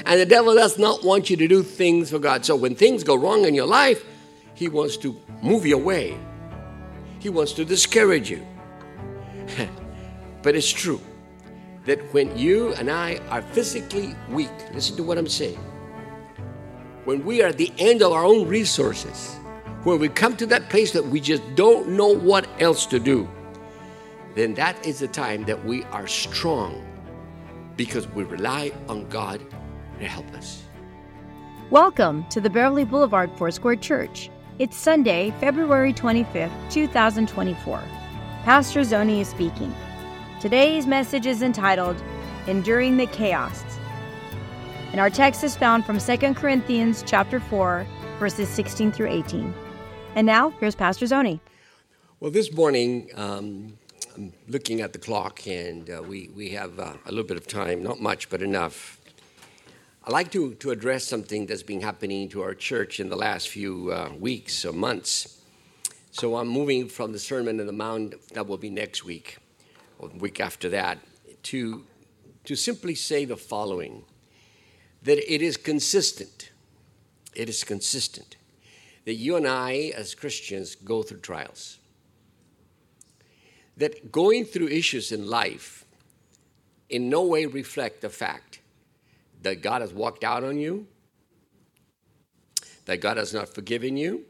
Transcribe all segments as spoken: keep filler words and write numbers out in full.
And the devil does not want you to do things for God. So when things go wrong in your life, he wants to move you away. He wants to discourage you. But it's true that when you and I are physically weak, listen to what I'm saying. When we are at the end of our own resources, where we come to that place that we just don't know what else to do, then that is the time that we are strong because we rely on God to help us. Welcome to the Beverly Boulevard Foursquare Church. It's Sunday, February twenty-fifth, two thousand twenty-four. Pastor Zoni is speaking. Today's message is entitled, Enduring the Chaos. And our text is found from Second Corinthians chapter four, verses sixteen through eighteen. And now, here's Pastor Zoni. Well, this morning, um, I'm looking at the clock, and uh, we, we have uh, a little bit of time, not much, but enough. I'd like to, to address something that's been happening to our church in the last few uh, weeks or months. So I'm moving from the Sermon on the Mount, that will be next week, or the week after that, to, to simply say the following, that it is consistent, it is consistent, that you and I as Christians go through trials. That going through issues in life in no way reflect the fact that God has walked out on you, that God has not forgiven you,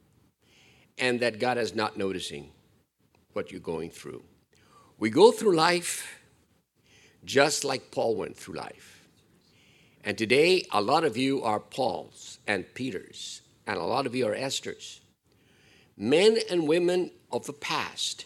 and that God is not noticing what you're going through. We go through life just like Paul went through life. And today, a lot of you are Pauls and Peters, and a lot of you are Esthers. Men and women of the past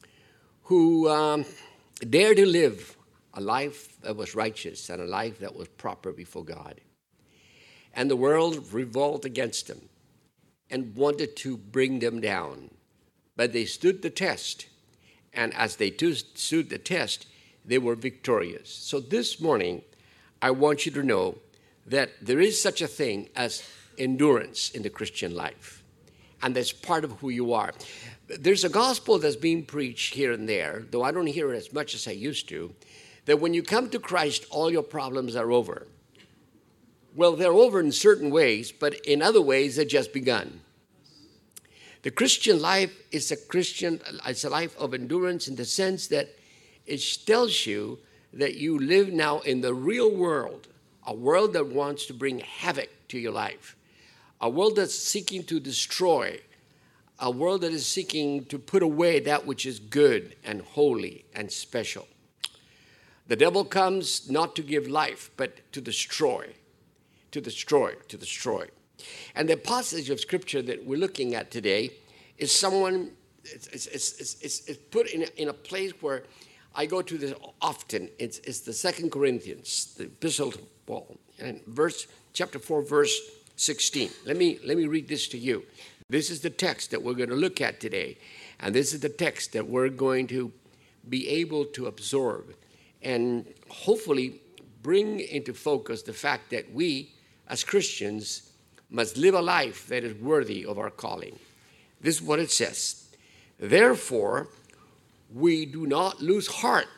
who um, dare to live a life that was righteous and a life that was proper before God. And the world revolted against them and wanted to bring them down. But they stood the test. And as they stood the test, they were victorious. So this morning, I want you to know that there is such a thing as endurance in the Christian life. And that's part of who you are. There's a gospel that's being preached here and there, though I don't hear it as much as I used to, that when you come to Christ, all your problems are over. Well, they're over in certain ways, but in other ways, they're just begun. The Christian life is a Christian, it's a life of endurance in the sense that it tells you that you live now in the real world, a world that wants to bring havoc to your life, a world that's seeking to destroy, a world that is seeking to put away that which is good and holy and special. The devil comes not to give life, but to destroy, to destroy, to destroy. And the passage of Scripture that we're looking at today is someone, it's, it's, it's, it's, it's put in a, in a place where I go to this often. It's, it's the Second Corinthians, the Epistle to Paul, and verse chapter four, verse sixteen. Let me let me read this to you. This is the text that we're going to look at today, and this is the text that we're going to be able to absorb and hopefully bring into focus the fact that we, as Christians, must live a life that is worthy of our calling. This is what it says. Therefore, we do not lose heart.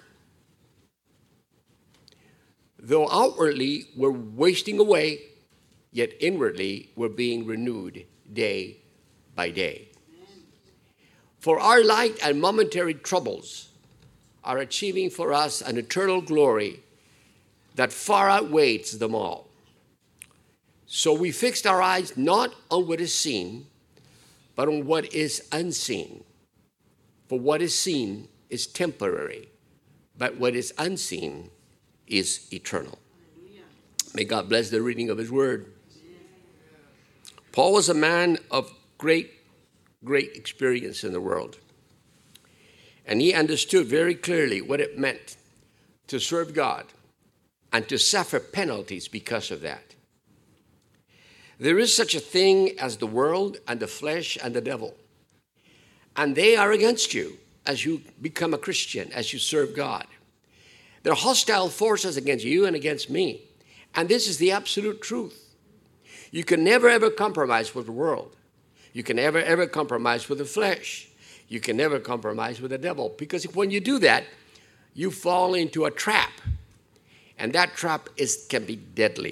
Though outwardly we're wasting away, yet inwardly we're being renewed day by day. For our light and momentary troubles are achieving for us an eternal glory that far outweighs them all. So we fixed our eyes not on what is seen, but on what is unseen. For what is seen is temporary, but what is unseen is eternal. May God bless the reading of his word. Paul was a man of great, great experience in the world. And he understood very clearly what it meant to serve God and to suffer penalties because of that. There is such a thing as the world and the flesh and the devil. And they are against you as you become a Christian, as you serve God. They're hostile forces against you and against me. And this is the absolute truth. You can never, ever compromise with the world. You can never, ever compromise with the flesh. You can never compromise with the devil. Because when you do that, you fall into a trap. And that trap is can be deadly.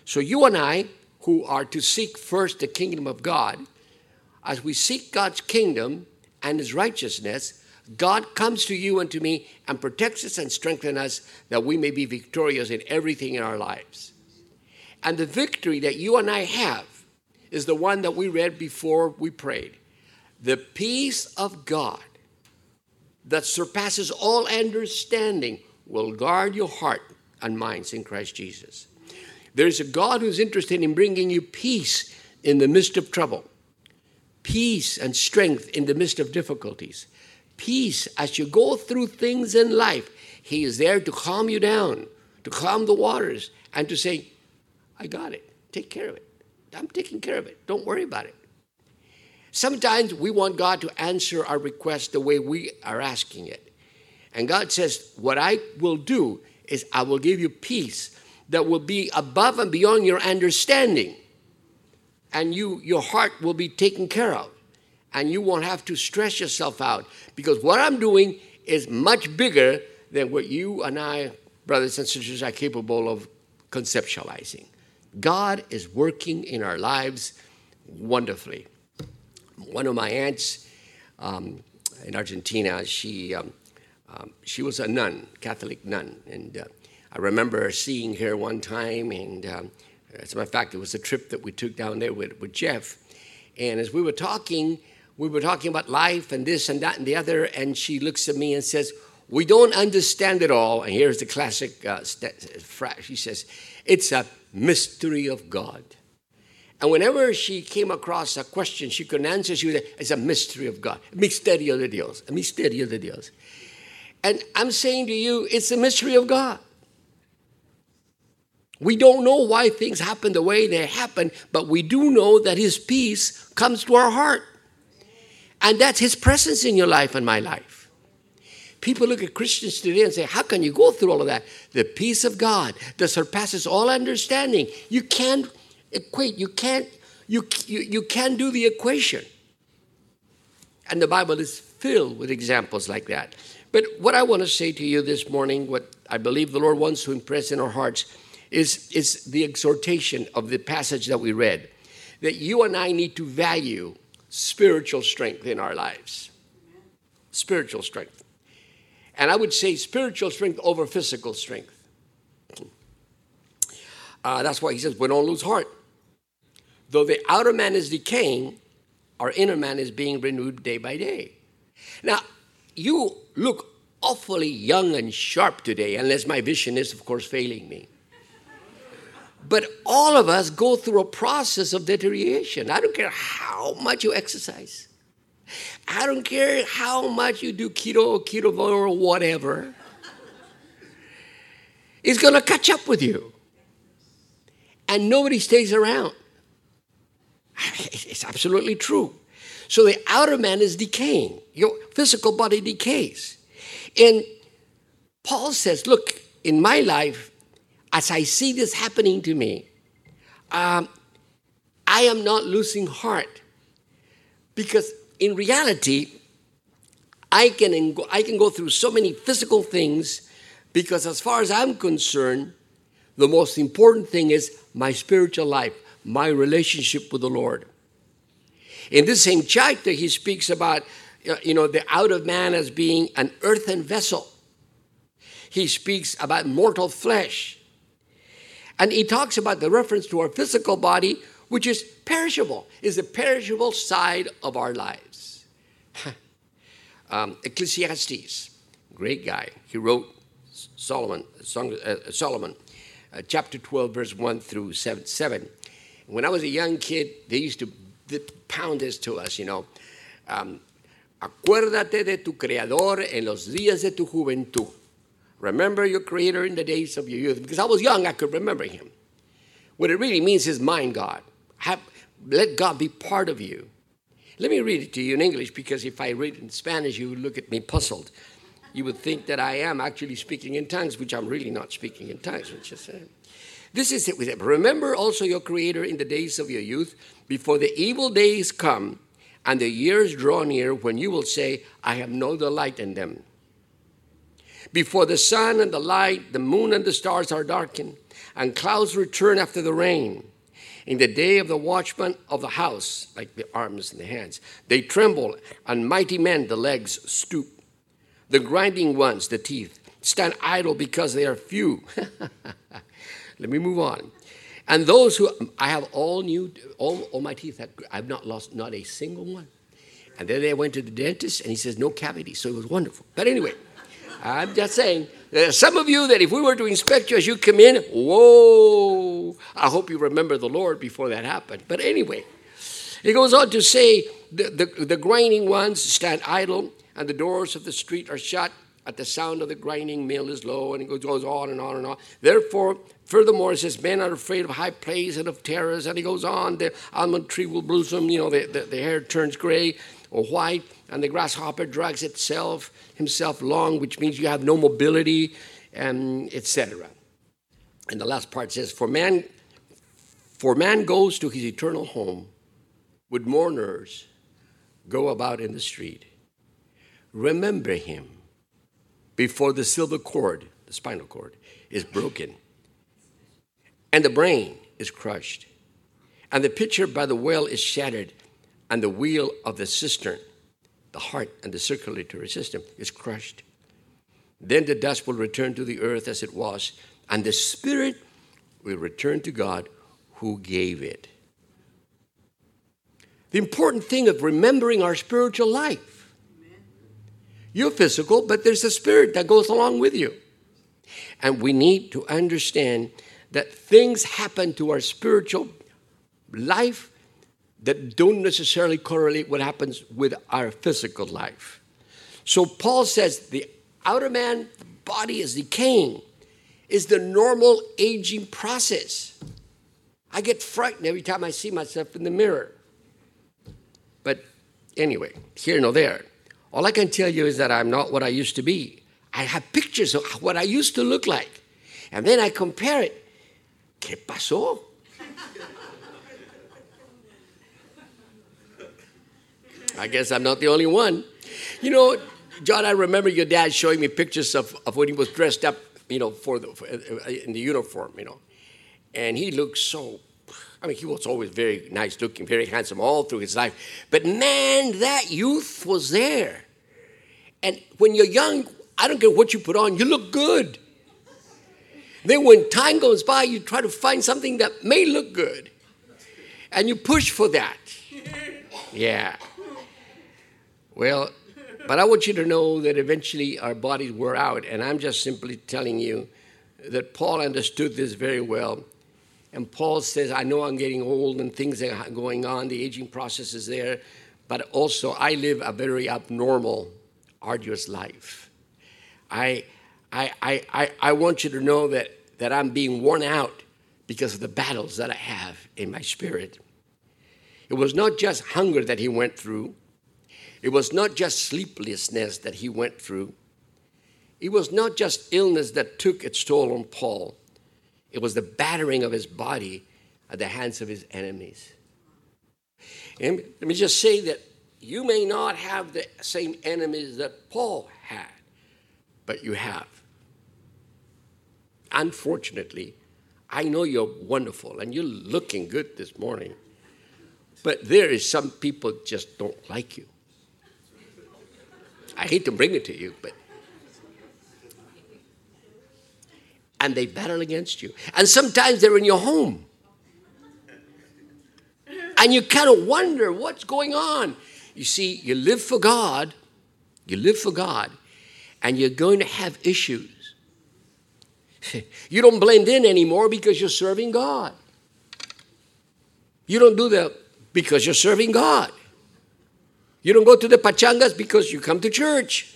So you and I, who are to seek first the kingdom of God, as we seek God's kingdom and his righteousness, God comes to you and to me and protects us and strengthens us that we may be victorious in everything in our lives. And the victory that you and I have is the one that we read before we prayed. The peace of God that surpasses all understanding will guard your heart and minds in Christ Jesus. There's a God who's interested in bringing you peace in the midst of trouble, peace and strength in the midst of difficulties, peace as you go through things in life. He is there to calm you down, to calm the waters, and to say, I got it. Take care of it. I'm taking care of it. Don't worry about it. Sometimes we want God to answer our request the way we are asking it. And God says, what I will do is I will give you peace that will be above and beyond your understanding. And you, your heart will be taken care of. And you won't have to stress yourself out. Because what I'm doing is much bigger than what you and I, brothers and sisters, are capable of conceptualizing. God is working in our lives wonderfully. One of my aunts um, in Argentina, she um, um, she was a nun, Catholic nun, and uh, I remember seeing her one time, and um, as a matter of fact, it was a trip that we took down there with, with Jeff, and as we were talking, we were talking about life and this and that and the other, and she looks at me and says, we don't understand it all, and here's the classic uh, st- phrase. She says, it's a mystery of God. And whenever she came across a question she couldn't answer, she would say, it's a mystery of God. Misterio de Dios. A misterio de Dios. And I'm saying to you, it's a mystery of God. We don't know why things happen the way they happen, but we do know that his peace comes to our heart. And that's his presence in your life and my life. People look at Christians today and say, how can you go through all of that? The peace of God that surpasses all understanding. You can't equate. You can't, you, you, you can't do the equation. And the Bible is filled with examples like that. But what I want to say to you this morning, what I believe the Lord wants to impress in our hearts, is, is the exhortation of the passage that we read, that you and I need to value spiritual strength in our lives. Spiritual strength. And I would say spiritual strength over physical strength. Uh, that's why he says, we don't lose heart. Though the outer man is decaying, our inner man is being renewed day by day. Now, you look awfully young and sharp today, unless my vision is, of course, failing me. But all of us go through a process of deterioration. I don't care how much you exercise. I don't care how much you do keto, keto or whatever. It's going to catch up with you. And nobody stays around. It's absolutely true. So the outer man is decaying. Your physical body decays. And Paul says, look, in my life, as I see this happening to me, um, I am not losing heart. Because in reality, I can, I can go through so many physical things because as far as I'm concerned, the most important thing is my spiritual life, my relationship with the Lord. In this same chapter, he speaks about, you know, the outer man as being an earthen vessel. He speaks about mortal flesh. And he talks about the reference to our physical body, which is perishable, is the perishable side of our lives. um, Ecclesiastes, great guy. He wrote Solomon, Song, uh, Solomon, uh, chapter twelve, verse one through seven. When I was a young kid, they used to pound this to us, you know. Um, Acuérdate de tu Creador en los días de tu juventud. Remember your Creator in the days of your youth. Because I was young, I could remember him. What it really means is mind God. Have, let God be part of you. Let me read it to you in English, because if I read it in Spanish, you would look at me puzzled. You would think that I am actually speaking in tongues, which I'm really not speaking in tongues. Which is, uh, this is it. Remember also your Creator in the days of your youth, before the evil days come and the years draw near when you will say, I have no delight in them. Before the sun and the light, the moon and the stars are darkened, and clouds return after the rain. In the day of the watchman of the house, like the arms and the hands, they tremble, and mighty men, the legs, stoop. The grinding ones, the teeth, stand idle because they are few. Let me move on. And those who, I have all new, all, all my teeth, have, I've not lost not a single one. And then they went to the dentist, and he says, no cavity, so it was wonderful. But anyway, I'm just saying, there are some of you that if we were to inspect you as you come in, whoa, I hope you remember the Lord before that happened. But anyway, he goes on to say, the, the, the grinding ones stand idle, and the doors of the street are shut. At the sound of the grinding mill is low, and it goes on and on and on. Therefore, furthermore, it says, men are afraid of high place and of terrors. And he goes on, the almond tree will blossom, you know, the, the, the hair turns gray or white, and the grasshopper drags itself, himself along, which means you have no mobility, and et cetera. And the last part says, for man, for man goes to his eternal home, with mourners go about in the street. Remember him before the silver cord, the spinal cord, is broken, and the brain is crushed, and the pitcher by the well is shattered, and the wheel of the cistern, the heart and the circulatory system, is crushed. Then the dust will return to the earth as it was, and the spirit will return to God who gave it. The important thing of remembering our spiritual life. You're physical, but there's a spirit that goes along with you. And we need to understand that things happen to our spiritual life that don't necessarily correlate what happens with our physical life. So Paul says the outer man, the body is decaying, is the normal aging process. I get frightened every time I see myself in the mirror. But anyway, here nor there. All I can tell you is that I'm not what I used to be. I have pictures of what I used to look like. And then I compare it. ¿Qué pasó? I guess I'm not the only one. You know, John, I remember your dad showing me pictures of, of when he was dressed up, you know, for the for, in the uniform, you know. And he looked so, I mean, he was always very nice looking, very handsome all through his life. But man, that youth was there. And when you're young, I don't care what you put on, you look good. Then when time goes by, you try to find something that may look good. And you push for that. Yeah. Well, but I want you to know that eventually our bodies wear out. And I'm just simply telling you that Paul understood this very well. And Paul says, I know I'm getting old and things are going on. The aging process is there. But also, I live a very abnormal, arduous life. I, I, I, I, I want you to know that, that I'm being worn out because of the battles that I have in my spirit. It was not just hunger that he went through. It was not just sleeplessness that he went through. It was not just illness that took its toll on Paul. It was the battering of his body at the hands of his enemies. And let me just say that you may not have the same enemies that Paul had, but you have. Unfortunately, I know you're wonderful and you're looking good this morning, but there is some people just don't like you. I hate to bring it to you, but and they battle against you. And sometimes they're in your home. And you kind of wonder what's going on. You see, you live for God, you live for God, and you're going to have issues. You don't blend in anymore because you're serving God. You don't do that because you're serving God. You don't go to the pachangas because you come to church.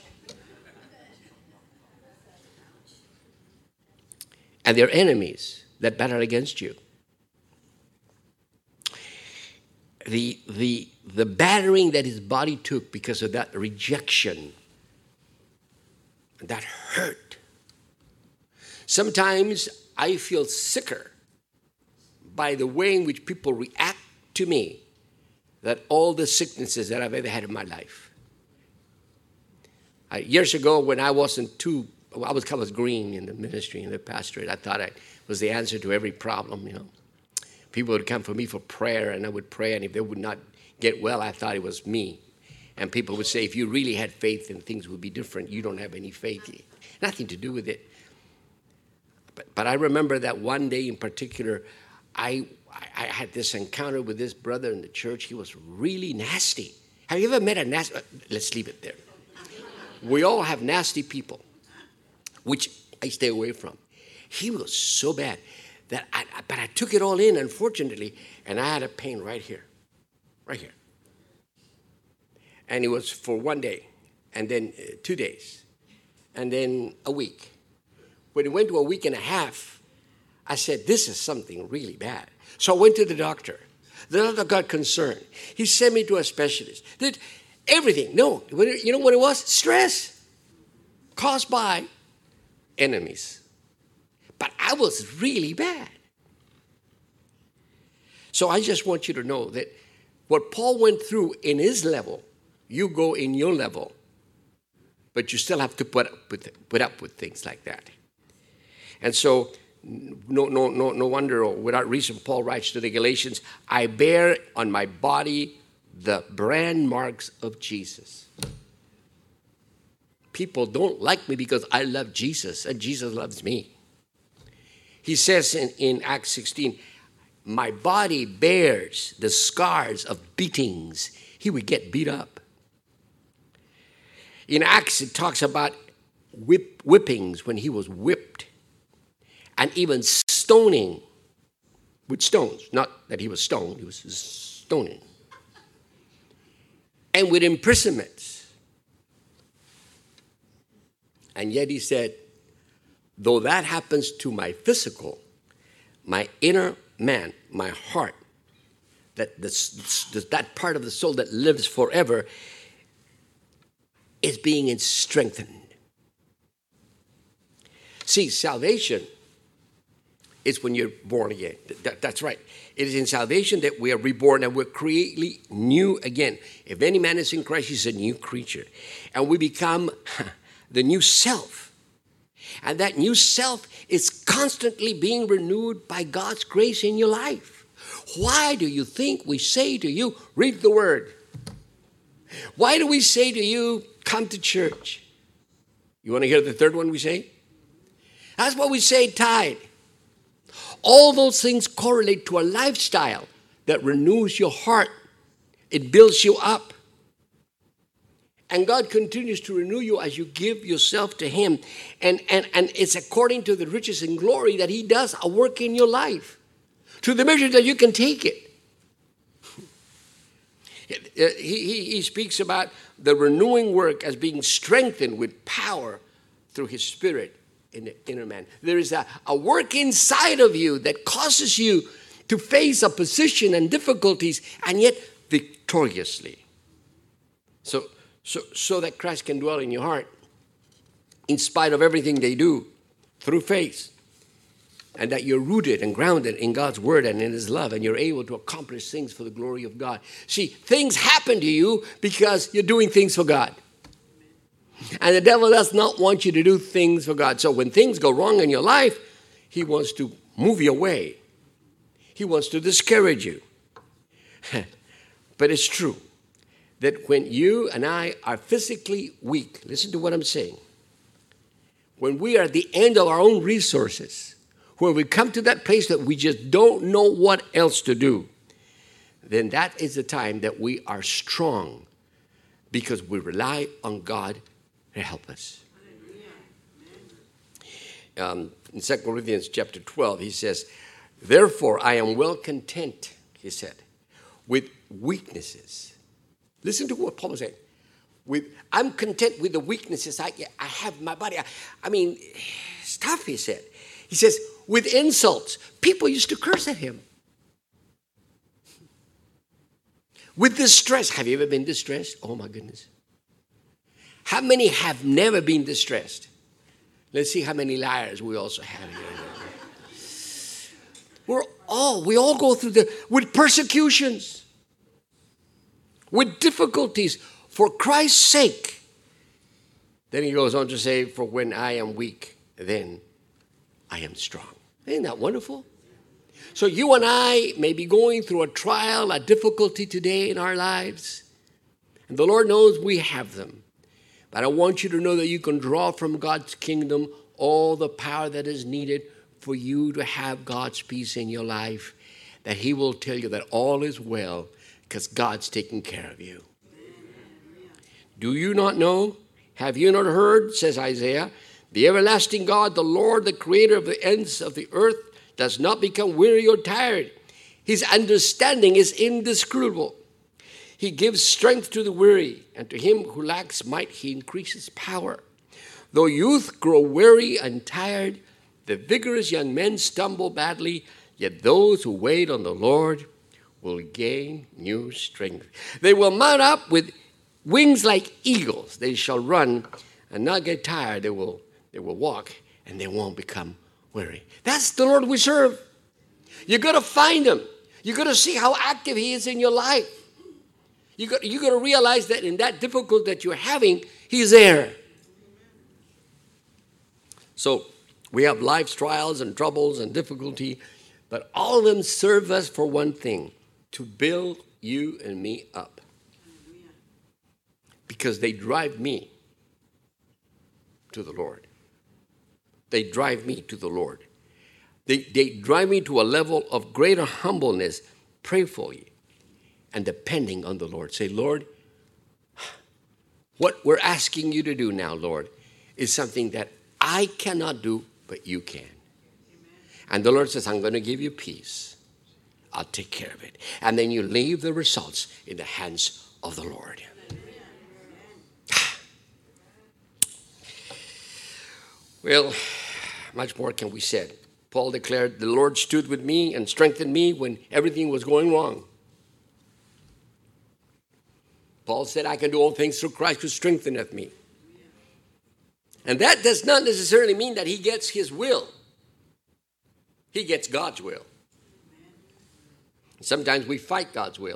And they're enemies that battle against you. The, the, the battering that his body took because of that rejection, that hurt. Sometimes I feel sicker by the way in which people react to me than all the sicknesses that I've ever had in my life. I, years ago, when I wasn't too I was, I was green in the ministry, in the pastorate. I thought I was the answer to every problem, you know. People would come for me for prayer, and I would pray, and if they would not get well, I thought it was me. And people would say, if you really had faith, then things would be different. You don't have any faith. Nothing to do with it. But, but I remember that one day in particular, I, I had this encounter with this brother in the church. He was really nasty. Have you ever met a nasty? Let's leave it there. We all have nasty people, which I stay away from. He was so bad that I, but I took it all in, unfortunately, and I had a pain right here, right here. And it was for one day, and then uh, two days, and then a week. When it went to a week and a half, I said, this is something really bad. So I went to the doctor. The doctor got concerned. He sent me to a specialist. Did everything. No, you know what it was? Stress caused by enemies. But I was really bad. So I just want you to know that what Paul went through in his level, you go in your level. But you still have to put up with, put up with things like that. And so, no, no, no, no wonder, or without reason, Paul writes to the Galatians, I bear on my body the brand marks of Jesus. People don't like me because I love Jesus, and Jesus loves me. He says in, in Acts sixteen, my body bears the scars of beatings. He would get beat up. In Acts, it talks about whip, whippings when he was whipped, and even stoning with stones. Not that he was stoned, he was stoning. And with imprisonments. And yet he said, though that happens to my physical, my inner man, my heart, that, the, that part of the soul that lives forever is being strengthened. See, salvation is when you're born again. That, that's right. It is in salvation that we are reborn and we're created new again. If any man is in Christ, he's a new creature. And we become the new self. And that new self is constantly being renewed by God's grace in your life. Why do you think we say to you, read the word? Why do we say to you, come to church? You want to hear the third one we say? That's what we say, tithe. All those things correlate to a lifestyle that renews your heart. It builds you up. And God continues to renew you as you give yourself to Him. And, and, and it's according to the riches and glory that He does a work in your life. To the measure that you can take it. He, he, he speaks about the renewing work as being strengthened with power through His Spirit in the inner man. There is a, a work inside of you that causes you to face opposition and difficulties, and yet victoriously. So, so, so that Christ can dwell in your heart in spite of everything they do through faith, and that you're rooted and grounded in God's word and in His love, and you're able to accomplish things for the glory of God. See, things happen to you because you're doing things for God. And the devil does not want you to do things for God. So when things go wrong in your life, he wants to move you away. He wants to discourage you. But it's true that when you and I are physically weak, listen to what I'm saying. When we are at the end of our own resources, when we come to that place that we just don't know what else to do, then that is the time that we are strong because we rely on God to help us. Um, in Second Corinthians chapter twelve, he says, therefore I am well content, he said, with weaknesses. Listen to what Paul was saying. With, I'm content with the weaknesses I, I have in my body. I, I mean, it's tough, he said. He says, with insults. People used to curse at him. With distress. Have you ever been distressed? Oh, my goodness. How many have never been distressed? Let's see how many liars we also have here. We're all, we all go through the, with persecutions, with difficulties, for Christ's sake. Then he goes on to say, for when I am weak, then I am strong. Isn't that wonderful? So you and I may be going through a trial, a difficulty today in our lives. And the Lord knows we have them. But I want you to know that you can draw from God's kingdom all the power that is needed for you to have God's peace in your life. That he will tell you that all is well because God's taking care of you. Do you not know? Have you not heard, says Isaiah, the everlasting God, the Lord, the creator of the ends of the earth, does not become weary or tired. His understanding is inscrutable. He gives strength to the weary, and to him who lacks might he increases power. Though youth grow weary and tired, the vigorous young men stumble badly, yet those who wait on the Lord will gain new strength. They will mount up with wings like eagles. They shall run and not get tired. They will, they will walk and they won't become weary. That's the Lord we serve. You got to find him. You got to see how active he is in your life. You got, you got to realize that in that difficulty that you're having, he's there. So we have life's trials and troubles and difficulty, but all of them serve us for one thing, to build you and me up. Because they drive me to the Lord. They drive me to the Lord. They, they drive me to a level of greater humbleness, prayerfully, and depending on the Lord. Say, Lord, what we're asking you to do now, Lord, is something that I cannot do, but you can. Amen. And the Lord says, I'm going to give you peace. I'll take care of it. And then you leave the results in the hands of the Lord. Well, much more can be said. Paul declared, the Lord stood with me and strengthened me when everything was going wrong. Paul said, I can do all things through Christ who strengtheneth me. And that does not necessarily mean that he gets his will. He gets God's will. Sometimes we fight God's will.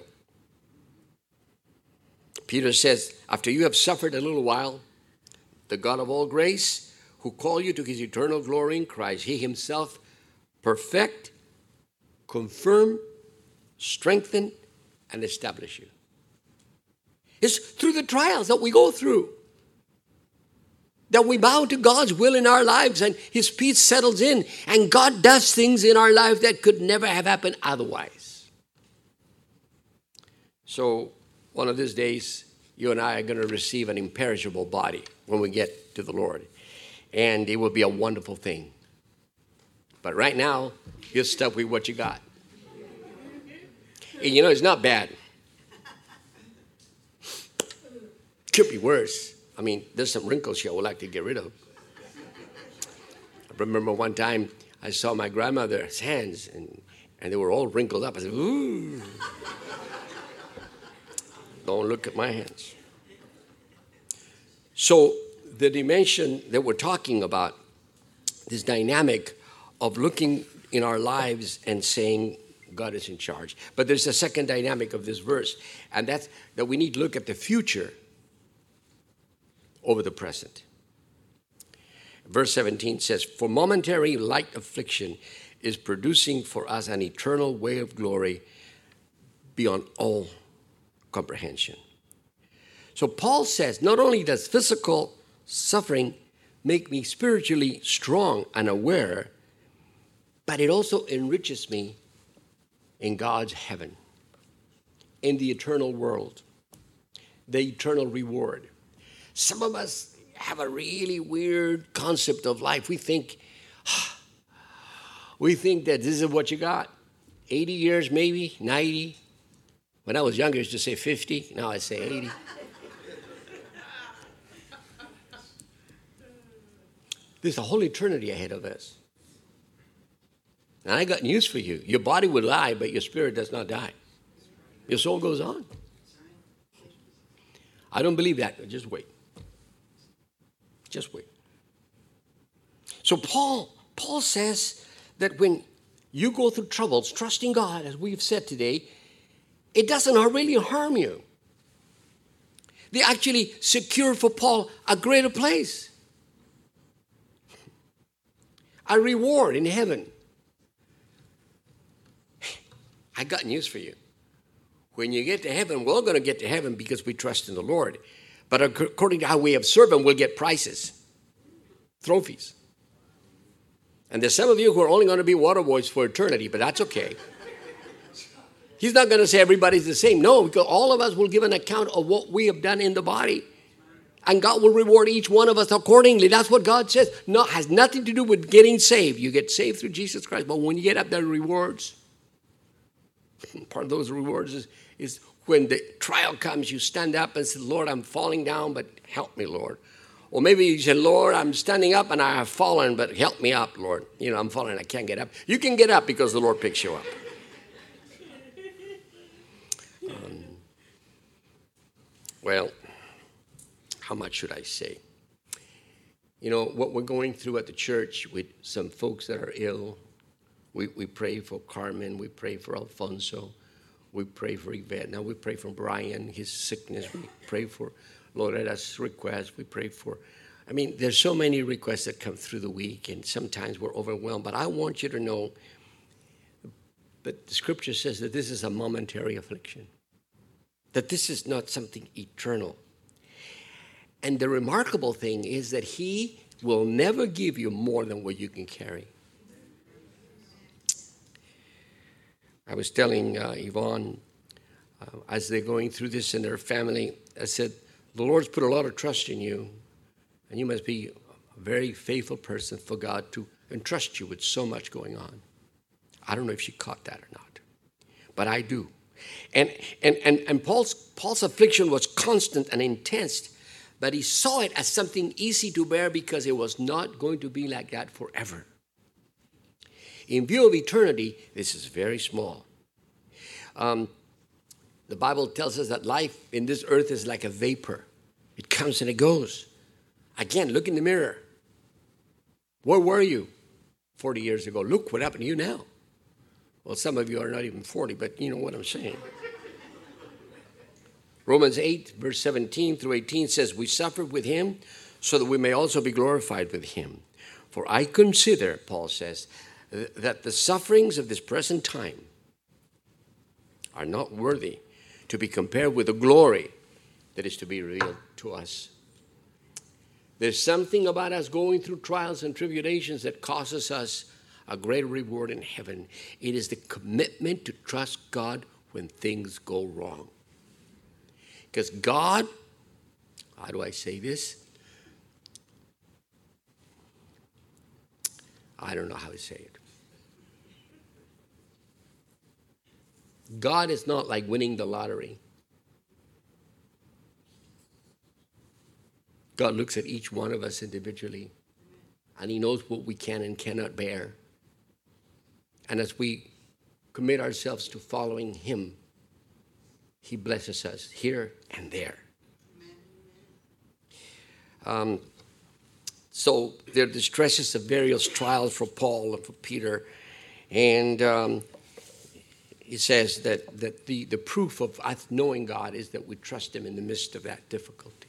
Peter says, after you have suffered a little while, the God of all grace, who called you to his eternal glory in Christ, he himself perfect, confirm, strengthen, and establish you. It's through the trials that we go through that we bow to God's will in our lives and his peace settles in, and God does things in our life that could never have happened otherwise. So one of these days, you and I are going to receive an imperishable body when we get to the Lord. And it will be a wonderful thing. But right now, you're stuck with what you got. And you know, it's not bad. Could be worse. I mean, there's some wrinkles here I would like to get rid of. I remember one time I saw my grandmother's hands, and, and they were all wrinkled up. I said, ooh. Don't look at my hands. So the dimension that we're talking about, this dynamic of looking in our lives and saying, God is in charge. But there's a second dynamic of this verse, and that's that we need to look at the future over the present. Verse seventeen says, for momentary light affliction is producing for us an eternal way of glory beyond all comprehension. So Paul says, not only does physical suffering make me spiritually strong and aware, but it also enriches me in God's heaven, in the eternal world, the eternal reward. Some of us have a really weird concept of life. We think, we think that this is what you got. eighty years maybe, ninety. When I was younger, I used to say fifty. Now I say eighty. There's a whole eternity ahead of us. And I got news for you. Your body will lie, but your spirit does not die. Your soul goes on. I don't believe that. Just wait. Just wait. So Paul, Paul says that when you go through troubles, trusting God, as we've said today, it doesn't really harm you. they actually secured for Paul a greater place, a reward in heaven. I got news for you. When you get to heaven, we're all going to get to heaven because we trust in the Lord. But according to how we have served Him, we'll get prizes, trophies. And there's some of you who are only going to be water boys for eternity, but that's okay. He's not going to say everybody's the same. No, because all of us will give an account of what we have done in the body. And God will reward each one of us accordingly. That's what God says. No, it has nothing to do with getting saved. You get saved through Jesus Christ. But when you get up there, rewards. Part of those rewards is, is when the trial comes, you stand up and say, Lord, I'm falling down, but help me, Lord. Or maybe you say, Lord, I'm standing up and I have fallen, but help me up, Lord. You know, I'm falling, I can't get up. You can get up because the Lord picks you up. Um, well, how much should I say? You know, what we're going through at the church with some folks that are ill, we, we pray for Carmen, we pray for Alfonso, we pray for Yvette. Now we pray for Brian, his sickness. We pray for Loretta's request. We pray for, I mean, there's so many requests that come through the week, and sometimes we're overwhelmed. But I want you to know that the scripture says that this is a momentary affliction, that this is not something eternal. And the remarkable thing is that He will never give you more than what you can carry. I was telling uh, Yvonne, uh, as they're going through this in their family, I said, the Lord's put a lot of trust in you, and you must be a very faithful person for God to entrust you with so much going on. I don't know if she caught that or not, but I do. And and and, and Paul's, Paul's affliction was constant and intense, but he saw it as something easy to bear because it was not going to be like that forever. In view of eternity, this is very small. Um, the Bible tells us that life in this earth is like a vapor. It comes and it goes. Again, look in the mirror. Where were you forty years ago? Look what happened to you now. Well, some of you are not even forty, but you know what I'm saying. Romans eight, verse seventeen through eighteen says, we suffered with Him so that we may also be glorified with Him. For I consider, Paul says, that the sufferings of this present time are not worthy to be compared with the glory that is to be revealed to us. There's something about us going through trials and tribulations that causes us a greater reward in heaven. It is the commitment to trust God when things go wrong. Because God, how do I say this? I don't know how to say it. God is not like winning the lottery. God looks at each one of us individually, and He knows what we can and cannot bear. And as we commit ourselves to following Him, He blesses us here and there. Um, so there are distresses of various trials for Paul and for Peter, and um, he says that, that the, the proof of us knowing God is that we trust Him in the midst of that difficulty.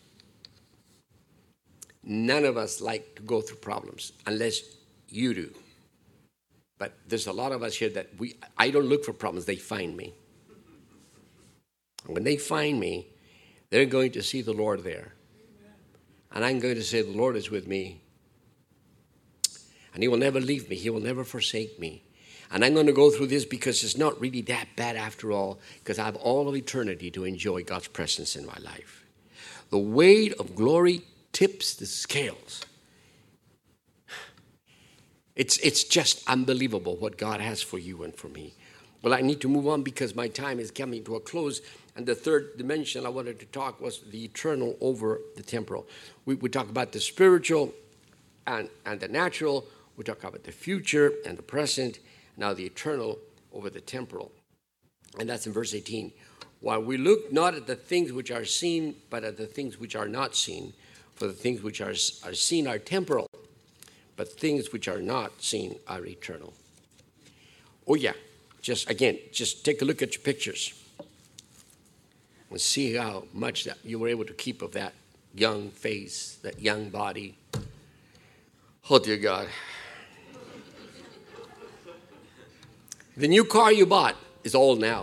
None of us like to go through problems unless you do. But there's a lot of us here that we, I don't look for problems, they find me. And when they find me, they're going to see the Lord there. And I'm going to say, the Lord is with me. And He will never leave me. He will never forsake me. And I'm going to go through this because it's not really that bad after all, because I have all of eternity to enjoy God's presence in my life. The weight of glory tips the scales. It's, it's just unbelievable what God has for you and for me. Well, I need to move on because my time is coming to a close. And the third dimension I wanted to talk was the eternal over the temporal. We, we talk about the spiritual and, and the natural. We talk about the future and the present. Now the eternal over the temporal. And that's in verse eighteen. While we look not at the things which are seen, but at the things which are not seen. For the things which are, are seen are temporal, but things which are not seen are eternal. Oh yeah, just again, just take a look at your pictures. and see how much that you were able to keep of that young face, that young body. Oh, dear God. The new car you bought is old now.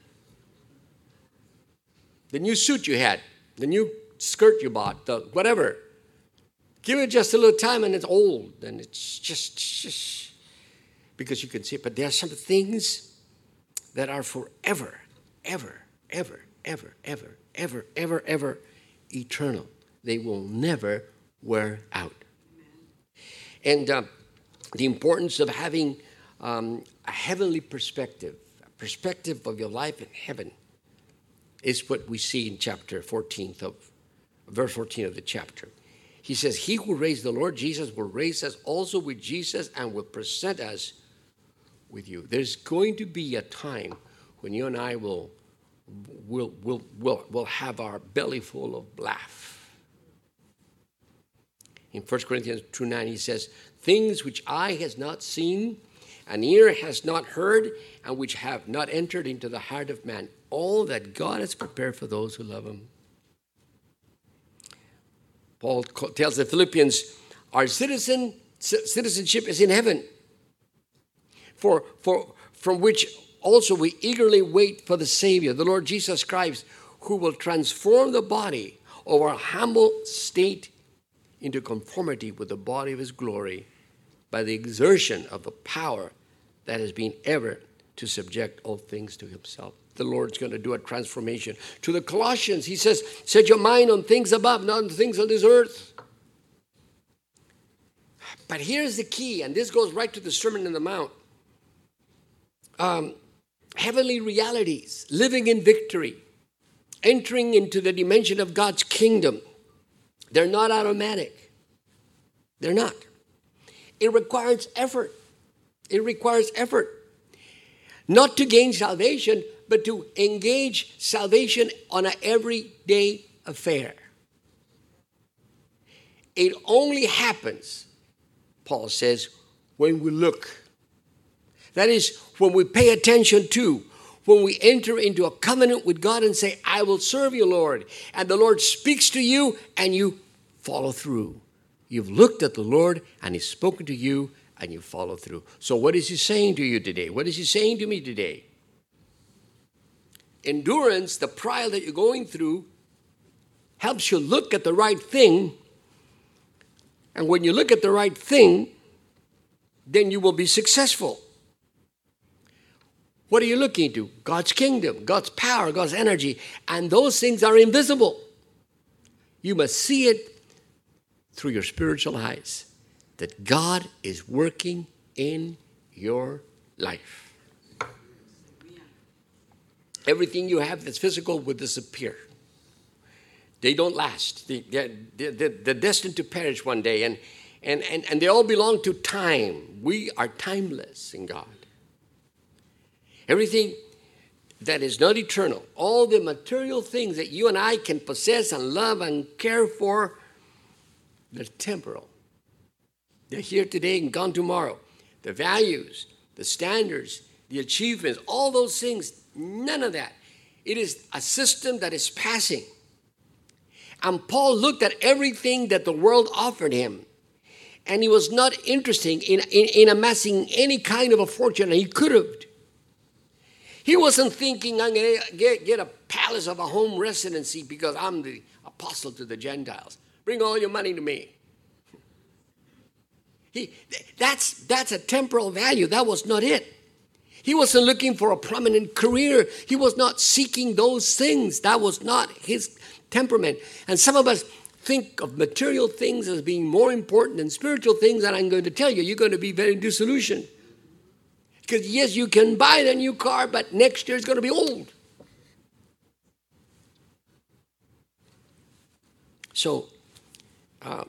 The new suit you had, the new skirt you bought, the whatever. Give it just a little time and it's old. And it's just, just because you can see it. But there are some things that are forever, ever, ever, ever, ever, ever, ever, ever eternal. They will never wear out. And uh, the importance of having um, a heavenly perspective, a perspective of your life in heaven, is what we see in chapter fourteen of, verse fourteen of the chapter. He says, he who raised the Lord Jesus will raise us also with Jesus and will present us with you. There's going to be a time when you and I will, will, will, will, will have our belly full of laugh. In First Corinthians two nine, he says, things which eye has not seen, and ear has not heard, and which have not entered into the heart of man, all that God has prepared for those who love him. Paul tells the Philippians, our citizen, citizenship is in heaven, for, for, from which also we eagerly wait for the Savior, the Lord Jesus Christ, who will transform the body of our humble state into conformity with the body of his glory by the exertion of the power that has been ever to subject all things to himself. The Lord's going to do a transformation. To the Colossians, he says, set your mind on things above, not on things on this earth. But here's the key, and this goes right to the Sermon on the Mount. Um, heavenly realities, living in victory, entering into the dimension of God's kingdom. They're not automatic. They're not. It requires effort. It requires effort. Not to gain salvation, but to engage salvation on an everyday affair. It only happens, Paul says, when we look. That is, when we pay attention to, when we enter into a covenant with God and say, I will serve you, Lord. And the Lord speaks to you and you follow through. You've looked at the Lord and he's spoken to you and you follow through. So what is he saying to you today? What is he saying to me today? Endurance, the trial that you're going through, helps you look at the right thing. And when you look at the right thing, then you will be successful. What are you looking to? God's kingdom, God's power, God's energy. And those things are invisible. You must see it through your spiritual eyes, that God is working in your life. Everything you have that's physical will disappear. They don't last. They, they're, they're, they're destined to perish one day, and, and, and, and they all belong to time. We are timeless in God. Everything that is not eternal, all the material things that you and I can possess and love and care for, they're temporal. They're here today and gone tomorrow. The values, the standards, the achievements, all those things, none of that. It is a system that is passing. And Paul looked at everything that the world offered him, and he was not interested in, in, in amassing any kind of a fortune, and he could have. He wasn't thinking, I'm going to get, get a palace of a home residency because I'm the apostle to the Gentiles. Bring all your money to me. He, that's, that's a temporal value. That was not it. He wasn't looking for a prominent career. He was not seeking those things. That was not his temperament. And some of us think of material things as being more important than spiritual things, and I'm going to tell you, you're going to be very disillusioned. Because yes, you can buy the new car, but next year it's going to be old. So, uh,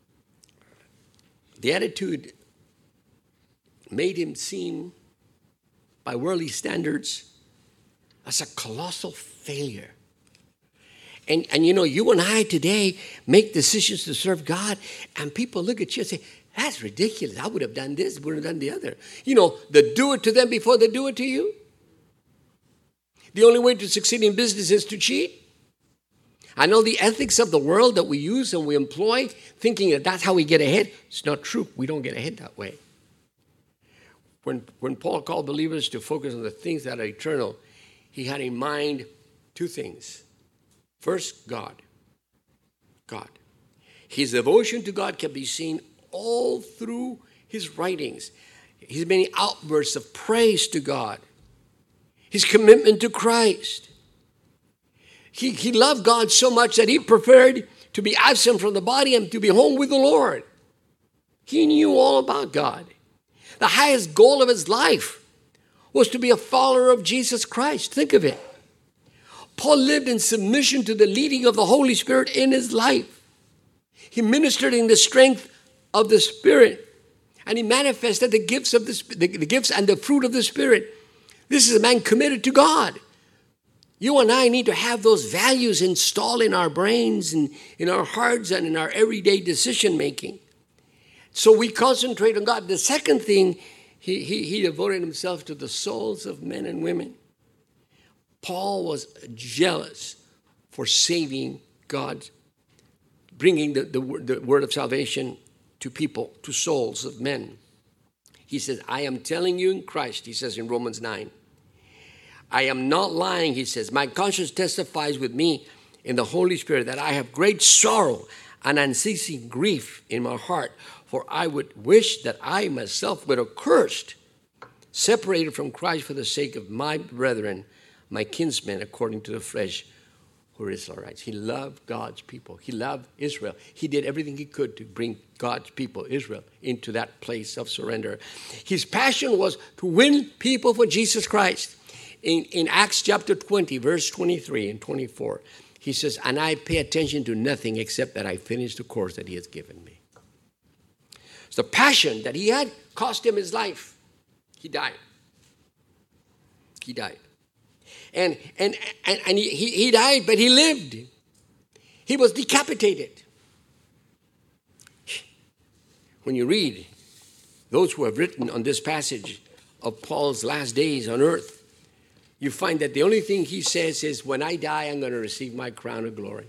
the attitude made him seem, by worldly standards, as a colossal failure. And, and you know, you and I today make decisions to serve God, and people look at you and say, that's ridiculous. I would have done this, would have done the other. You know, they do it to them before they do it to you. The only way to succeed in business is to cheat. I know the ethics of the world that we use and we employ, thinking that that's how we get ahead. It's not true. We don't get ahead that way. When, when Paul called believers to focus on the things that are eternal, he had in mind two things. First, God. God. His devotion to God can be seen all through his writings. His many outbursts of praise to God. His commitment to Christ. He, he loved God so much that he preferred to be absent from the body and to be home with the Lord. He knew all about God. The highest goal of his life was to be a follower of Jesus Christ. Think of it. Paul lived in submission to the leading of the Holy Spirit in his life. He ministered in the strength of the Spirit, and he manifested the gifts of the, the, the gifts and the fruit of the Spirit. This is a man committed to God. You and I need to have those values installed in our brains and in our hearts and in our everyday decision making. So we concentrate on God. The second thing, he, he, he devoted himself to the souls of men and women. Paul was jealous for saving God, bringing the, the, the word of salvation to people, to souls of men. He says, I am telling you in Christ, he says in Romans nine. I am not lying, he says. My conscience testifies with me in the Holy Spirit that I have great sorrow and unceasing grief in my heart. For I would wish that I myself were accursed, separated from Christ for the sake of my brethren, my kinsmen, according to the flesh, who are Israelites. He loved God's people. He loved Israel. He did everything he could to bring God's people, Israel, into that place of surrender. His passion was to win people for Jesus Christ. In, in Acts chapter twenty, verse twenty-three and twenty-four, he says, and I pay attention to nothing except that I finish the course that he has given me. So the passion that he had cost him his life. He died. He died. And, and, and, and he, he died, but he lived. He was decapitated. When you read those who have written on this passage of Paul's last days on earth, you find that the only thing he says is, when I die, I'm going to receive my crown of glory.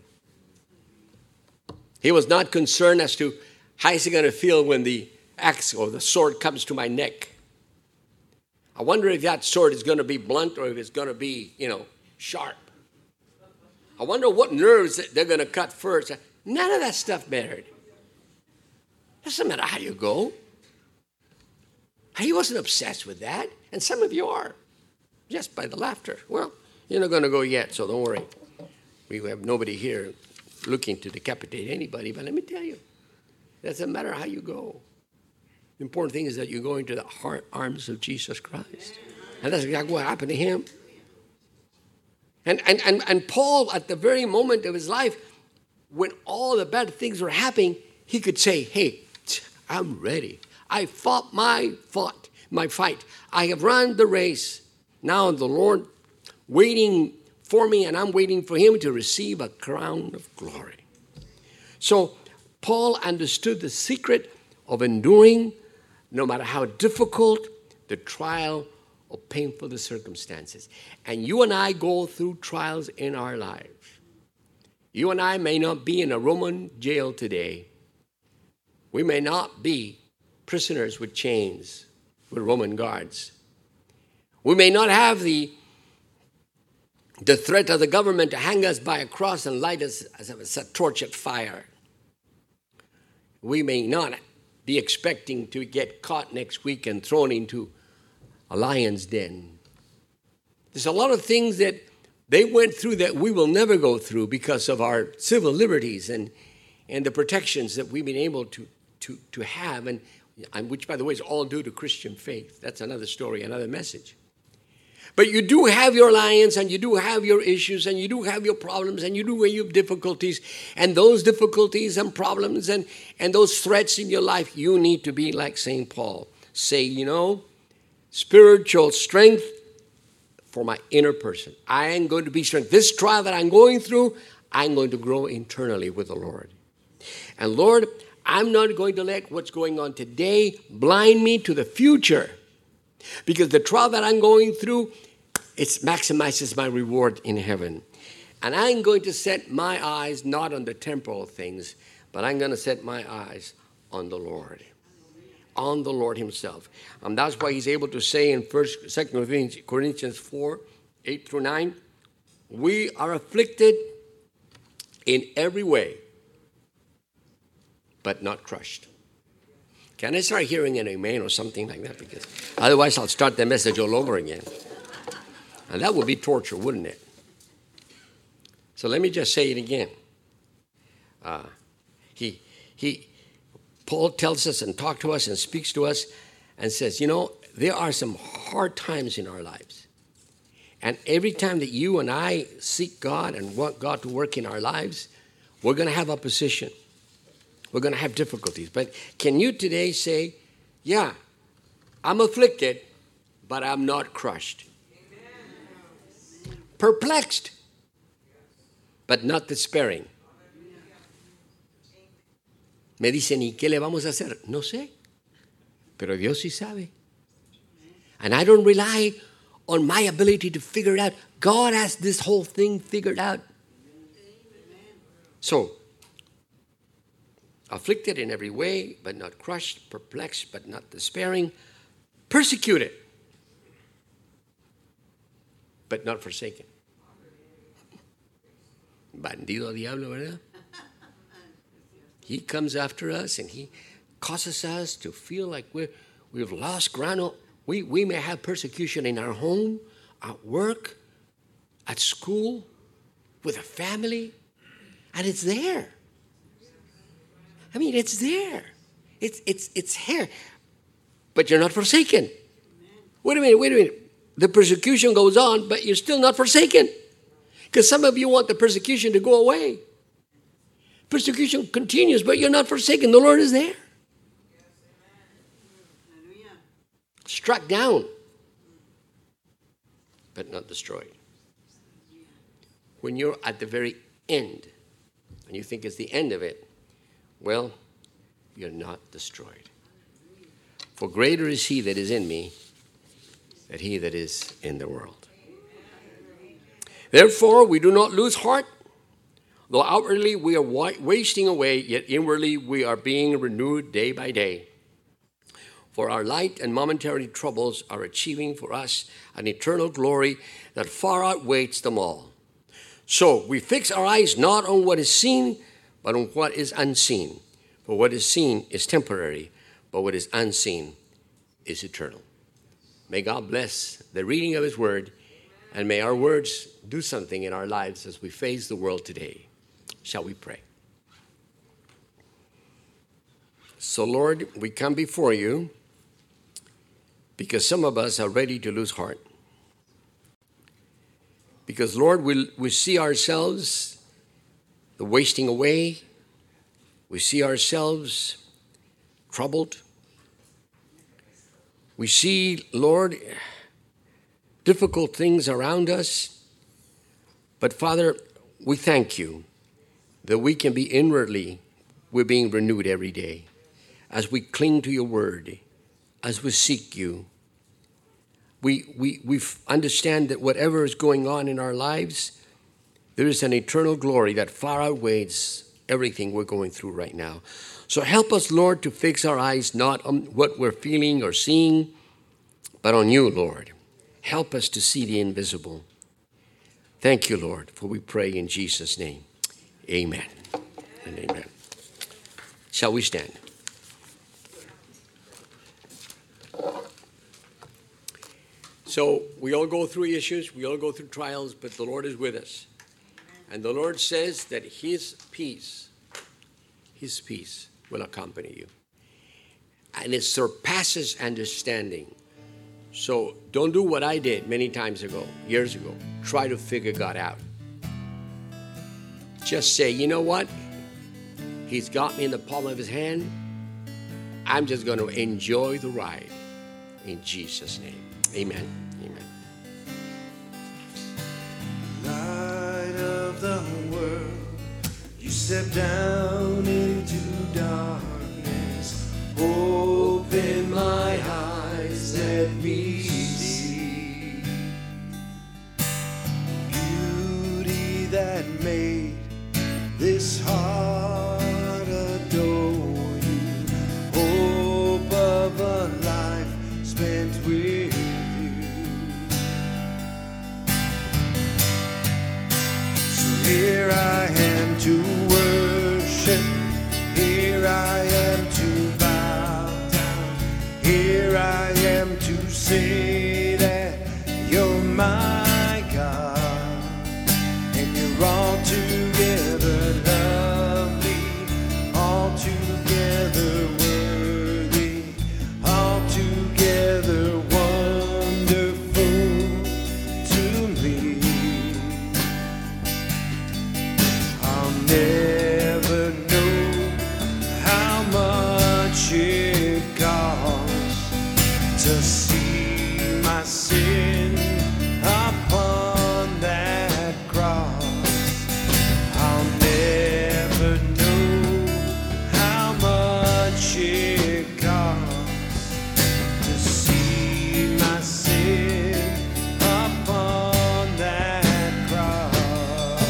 He was not concerned as to how is he going to feel when the axe or the sword comes to my neck. I wonder if that sword is going to be blunt or if it's going to be, you know, sharp. I wonder what nerves they're going to cut first. None of that stuff mattered. Doesn't matter how you go. He wasn't obsessed with that, and some of you are. Just by the laughter. Well, you're not going to go yet, so don't worry. We have nobody here looking to decapitate anybody, but let me tell you, it doesn't matter how you go. The important thing is that you go into the heart arms of Jesus Christ. And that's exactly what happened to him. And, and, and, and Paul, at the very moment of his life, when all the bad things were happening, he could say, hey, I'm ready. I fought my fought, my fight. I have run the race. Now the Lord waiting for me, and I'm waiting for him to receive a crown of glory. So Paul understood the secret of enduring, no matter how difficult the trial or painful the circumstances. And you and I go through trials in our lives. You and I may not be in a Roman jail today. We may not be prisoners with chains, with Roman guards. We may not have the, the threat of the government to hang us by a cross and light us as a torch at fire. We may not be expecting to get caught next week and thrown into a lion's den. There's a lot of things that they went through that we will never go through because of our civil liberties and, and the protections that we've been able to, to, to have, and, and which, by the way, is all due to Christian faith. That's another story, another message. But you do have your lions, and you do have your issues, and you do have your problems, and you do have your difficulties. And those difficulties and problems and, and those threats in your life, you need to be like Saint Paul. Say, you know, spiritual strength for my inner person. I am going to be strength. This trial that I'm going through, I'm going to grow internally with the Lord. And Lord, I'm not going to let what's going on today blind me to the future. Because the trial that I'm going through, it maximizes my reward in heaven. And I'm going to set my eyes not on the temporal things, but I'm going to set my eyes on the Lord. On the Lord himself. And that's why he's able to say in First, Second Corinthians four, eight through nine, we are afflicted in every way, but not crushed. Can I start hearing an amen or something like that? Because otherwise I'll start the message all over again. And that would be torture, wouldn't it? So let me just say it again. Uh, he, he, Paul tells us and talks to us and speaks to us and says, you know, there are some hard times in our lives. And every time that you and I seek God and want God to work in our lives, we're going to have opposition. We're going to have difficulties. But can you today say, yeah, I'm afflicted, but I'm not crushed. Amen. Perplexed, but not despairing. Me dicen, ¿y qué le vamos a hacer? No sé, pero Dios sí sabe. And I don't rely on my ability to figure it out. God has this whole thing figured out. So, afflicted in every way, but not crushed, perplexed, but not despairing, persecuted, but not forsaken. Bandido diablo, ¿verdad? He comes after us and he causes us to feel like we're, we've lost ground. We, we may have persecution in our home, at work, at school, with a family, and it's there. I mean, it's there. It's, it's, it's here. But you're not forsaken. Wait a minute, wait a minute. The persecution goes on, but you're still not forsaken. Because some of you want the persecution to go away. Persecution continues, but you're not forsaken. The Lord is there. Struck down, but not destroyed. When you're at the very end, and you think it's the end of it, well, you're not destroyed. For greater is he that is in me than he that is in the world. Therefore, we do not lose heart. Though outwardly we are wasting away, yet inwardly we are being renewed day by day. For our light and momentary troubles are achieving for us an eternal glory that far outweighs them all. So we fix our eyes not on what is seen, but on what is unseen. For what is seen is temporary, but what is unseen is eternal. May God bless the reading of his word, and may our words do something in our lives as we face the world today. Shall we pray? So, Lord, we come before you because some of us are ready to lose heart. Because, Lord, we, we see ourselves the wasting away. We see ourselves troubled. We see, Lord, difficult things around us. But, Father, we thank you that we can be inwardly, we're being renewed every day as we cling to your word, as we seek you. We, we, we understand that whatever is going on in our lives, there is an eternal glory that far outweighs everything we're going through right now. So help us, Lord, to fix our eyes not on what we're feeling or seeing, but on you, Lord. Help us to see the invisible. Thank you, Lord, for we pray in Jesus' name. Amen and amen. Shall we stand? So we all go through issues, we all go through trials, but the Lord is with us. And the Lord says that his peace, his peace will accompany you. And it surpasses understanding. So don't do what I did many times ago, years ago. Try to figure God out. Just say, you know what? He's got me in the palm of his hand. I'm just going to enjoy the ride. In Jesus' name. Amen. Amen. Light of the world, you step down into darkness. Open my eyes, let me see beauty that made this heart adore you. Hope of a life spent with you. So here I am to worship. Here I am to bow down. Here I am to say that you're my God, and you're altogether lovely, altogether worthy, altogether wonderful to me. I'll never know how much it costs to see my sin upon that cross. I'll never know how much it costs to see my sin upon that cross.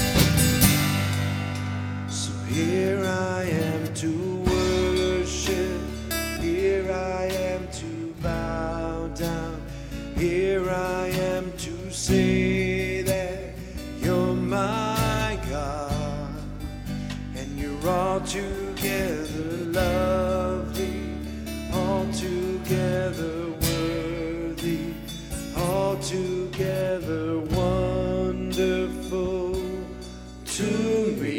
So here I am to worship. Here I am to bow down. Here I am to say that you're my God, and you're altogether lovely, altogether worthy, altogether wonderful to me.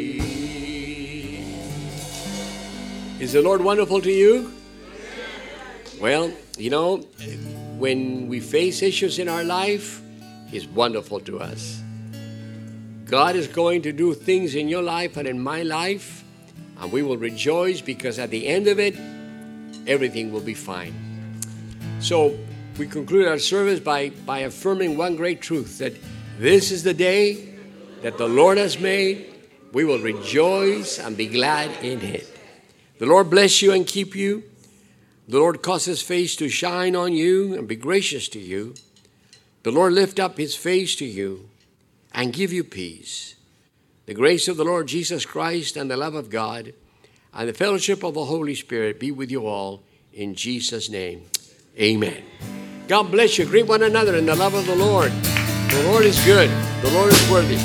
Is the Lord wonderful to you? Well, you know, when we face issues in our life, He's wonderful to us. God is going to do things in your life and in my life, and we will rejoice because at the end of it, everything will be fine. So we conclude our service by, by affirming one great truth, that this is the day that the Lord has made. We will rejoice and be glad in it. The Lord bless you and keep you. The Lord cause His face to shine on you and be gracious to you. The Lord lift up His face to you and give you peace. The grace of the Lord Jesus Christ and the love of God and the fellowship of the Holy Spirit be with you all in Jesus' name. Amen. God bless you. Greet one another in the love of the Lord. The Lord is good. The Lord is worthy.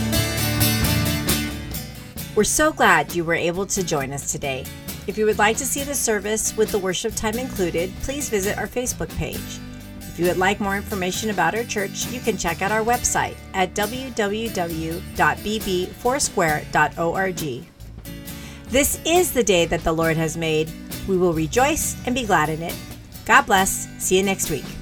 We're so glad you were able to join us today. If you would like to see the service with the worship time included, please visit our Facebook page. If you would like more information about our church, you can check out our website at w w w dot b b foursquare dot org. This is the day that the Lord has made. We will rejoice and be glad in it. God bless. See you next week.